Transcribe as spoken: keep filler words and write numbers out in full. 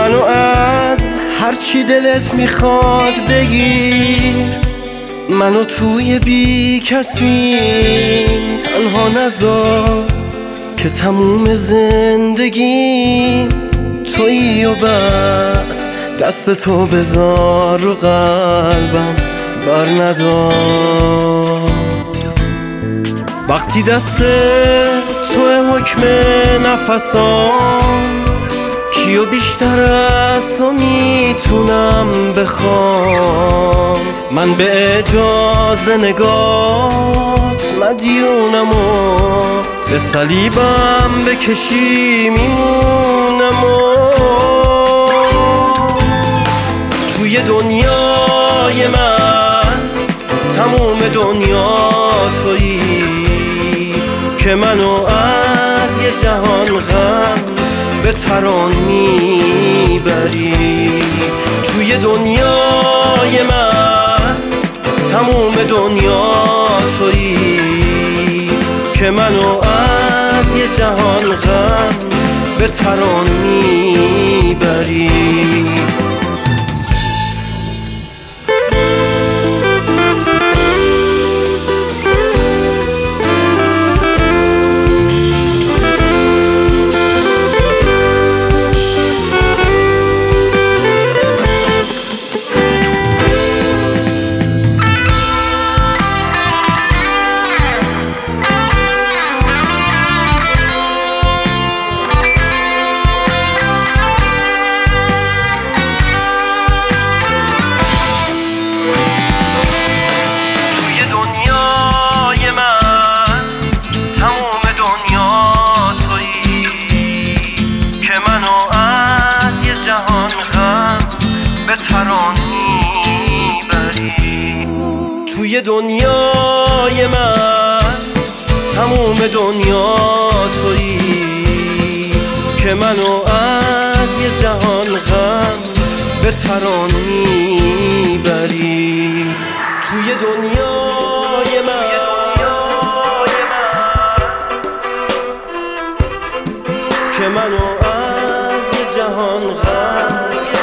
منو از هرچی دلت میخواد بگیر، منو توی بی کسیم تنها نذار که تموم زندگی تویی و بس. دست تو بذار رو قلبم بر ندار. وقتی دست تو حکم نفسام، کیو بیشتر از تو میتونم بخوام؟ من به اجازه نگات مدیونم و به صلیبم بکشی میمونم و توی دنیای من تموم دنیا تویی که منو از یه جهان غم به تران میبری. توی دنیای من تموم دنیا تویی که منو از یه جهان غم به تران میبری. توی دنیای من تموم دنیا تویی که منو از یه جهان غم به تران میبری. توی دنیای من که منو از یه جهان غم